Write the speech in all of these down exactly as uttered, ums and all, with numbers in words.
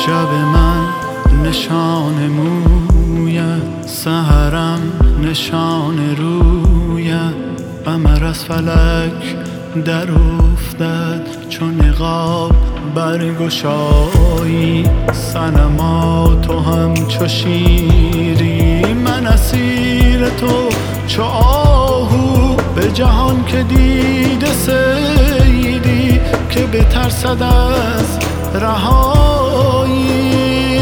شب من نشان مویت، سحرم نشان رویت. قمر از فلک در افتد چون نقاب برگشایی. صنما تو هم چو شیری، من اسیر تو چو آهو. به جهان که دیده صیدی که بترسد از رهایی.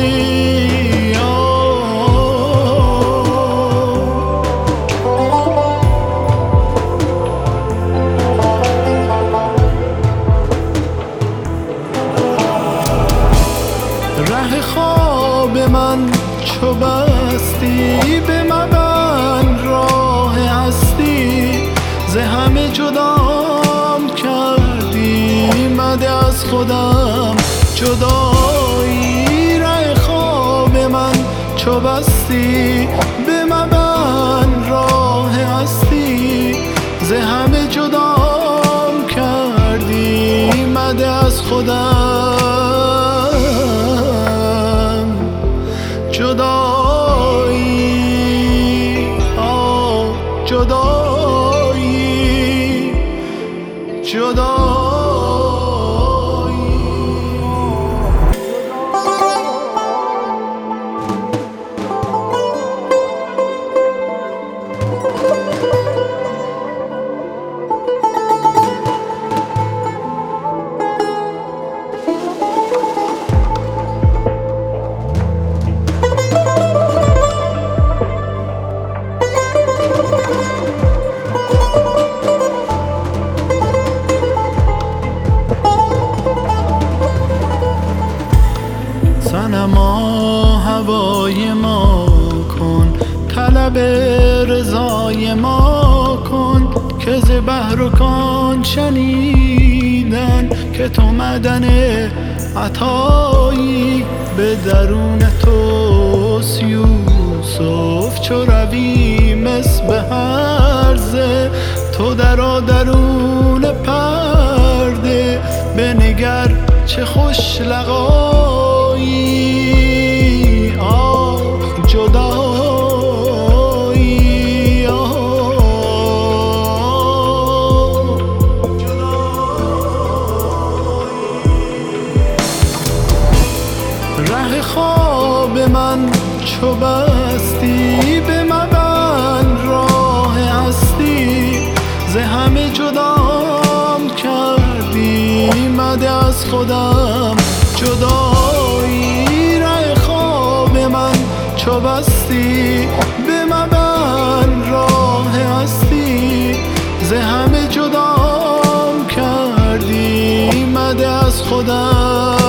ره خواب من چو بستی، به مبند راه هستی. ز همه جدام کردی، مده از خودم جدایی. ره خواب من چو بستی، به مبند راه هستی. ز همه جدام کردی، مده از خودم جدایی. آه جدایی جدایی. صنما هوای ما کن، طلب رضای ما کن. که ز بحر و کان شنیدن که تو معدن عطایی. به درون توست یوسف چو روی مس به هرزه. تو درآ درون پرده، بنگر چه خوش لقایی. آه جدایی. آه ره خواب من چو بستی، به مبند راه هستی. ز همه جدام کردی، مده از خودم جدایی. ره خواب من چو بستی، به مبند راه هستی. ز همه جدام کردی، مده از خودم